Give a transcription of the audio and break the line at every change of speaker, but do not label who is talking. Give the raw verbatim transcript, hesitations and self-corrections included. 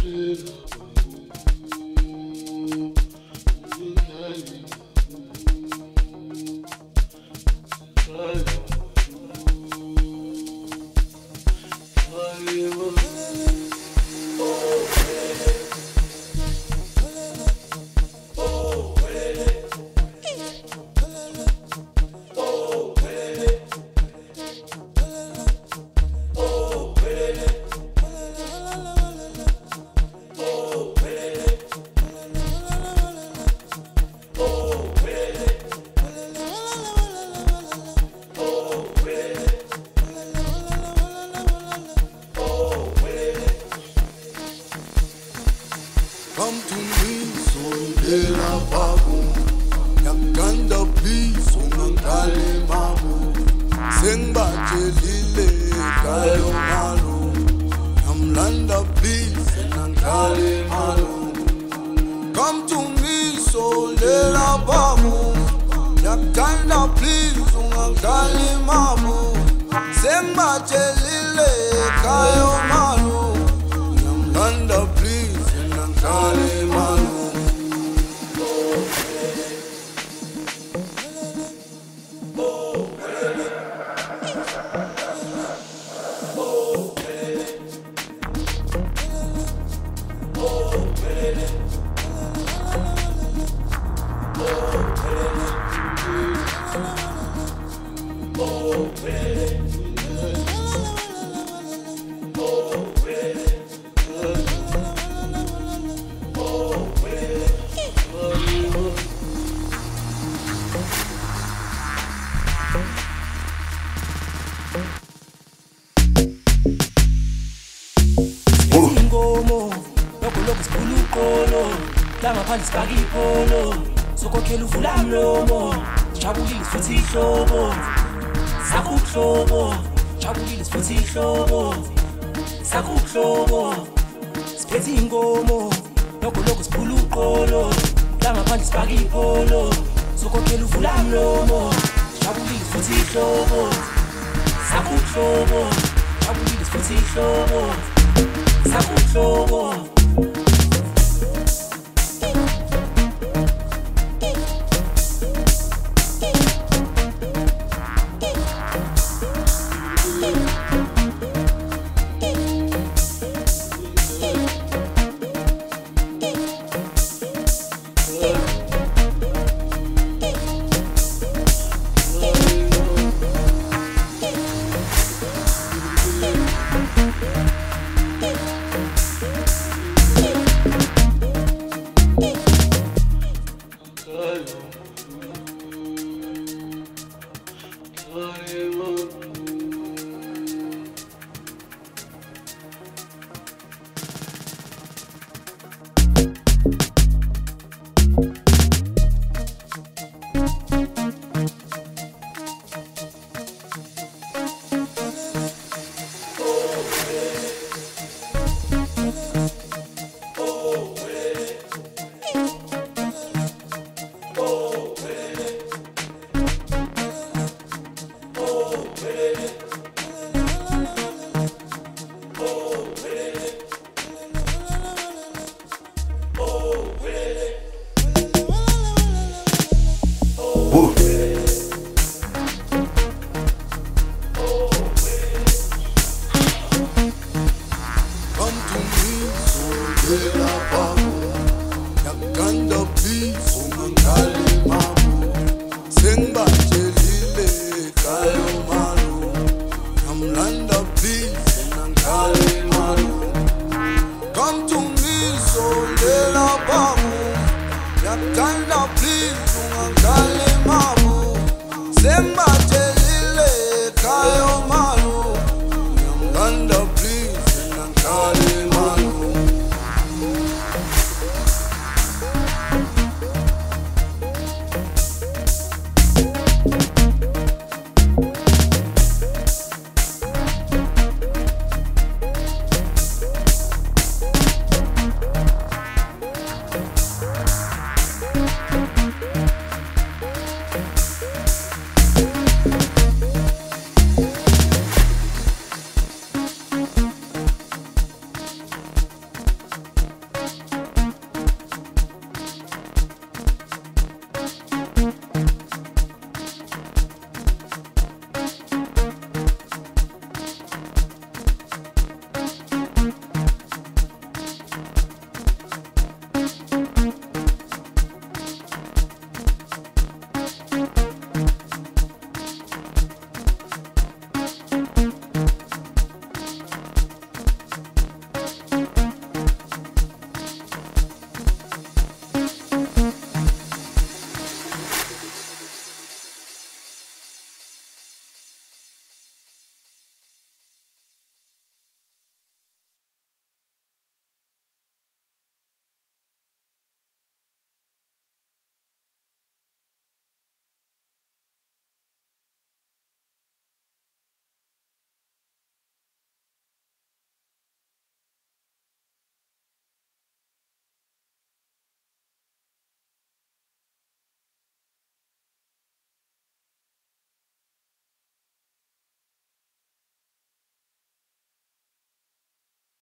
Come to me, sondela babu. Yakanda please, ungangale mabu. Sengibatshelile kayo malu. Namlanda please, ungangale malu. Come to me, sondela babu. Yakanda please, ungangale mabu. Sengibatshelile kayo malu. Namlanda please. Kale malu. Oh, welele. Oh, welele. Oh, welele. Oh, welele. Oh, welele.
Ngaphandle sibaka ipolo sokhokhela uvula mlomo jabulile futhi ihlobo sakuhlobo jabulile futhi ihlobo sakuhlobo siphethe ingomo lokho lokho siphula uqolo ngaphandle sibaka ipolo sokhokhela uvula mlomo jabulile futhi ihlobo sakuhlobo jabulile futhi ihlobo sakuhlobo. Yakanda please, ungangale mabu. Sengibatshelile kayo malu. Namlanda please, ungangale